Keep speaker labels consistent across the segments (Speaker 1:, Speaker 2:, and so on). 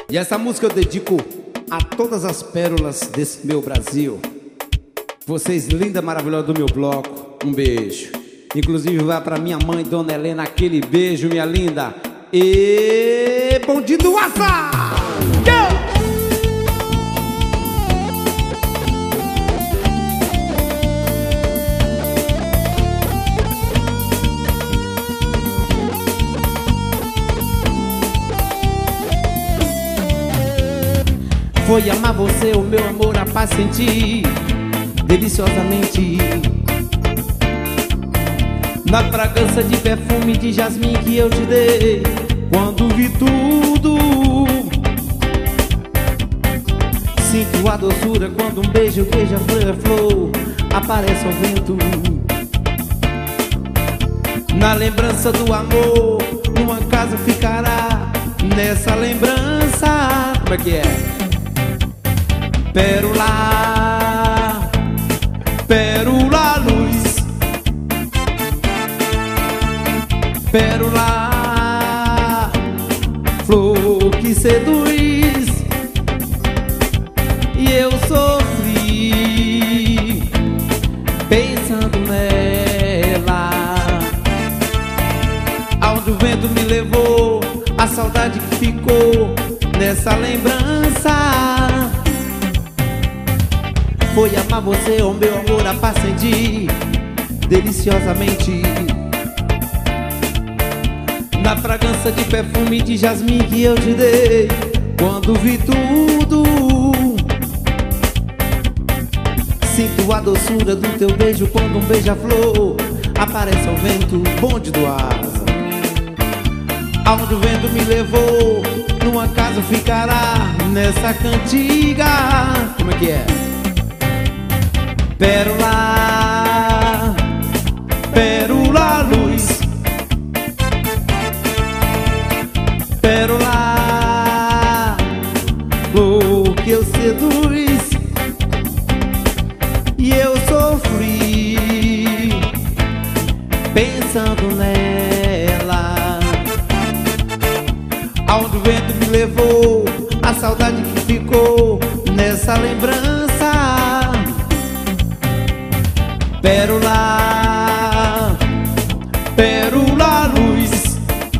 Speaker 1: E essa música eu dedico a todas as pérolas desse meu Brasil. Vocês, linda, maravilhosa do meu bloco, um beijo. Inclusive vai pra minha mãe, Dona Helena, aquele beijo, minha linda. E Bonde do Asa! Foi amar você, o meu amor, a paz sentir deliciosamente. Na fragrância de perfume de jasmim que eu te dei, quando vi tudo. Sinto a doçura quando um beijo beija a flor, aparece ao vento. Na lembrança do amor, numa casa ficará, nessa lembrança. Como é que é? Pérola, pérola, luz. Pérola, flor que seduz. E eu sofri pensando nela. Aonde o vento me levou, a saudade que ficou nessa lembrança. Foi amar você, o meu amor, a paz sentir deliciosamente. Na fragrância de perfume de jasmim que eu te dei, quando vi tudo. Sinto a doçura do teu beijo quando um beija-flor aparece ao vento, bonde do asa. Aonde o vento me levou, numa casa ficará, nessa cantiga. Como é que é? Pérola, pérola, luz. Pérola, flor que eu seduz. E eu sofri pensando nela. Aonde o vento me levou, a saudade que ficou nessa lembrança. Pérola, pérola, luz.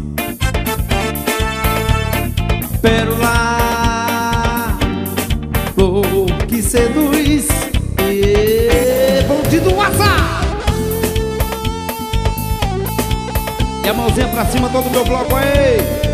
Speaker 1: Pérola, flor que seduz. E Bonde do Asa! E a mãozinha pra cima, todo o meu bloco aí.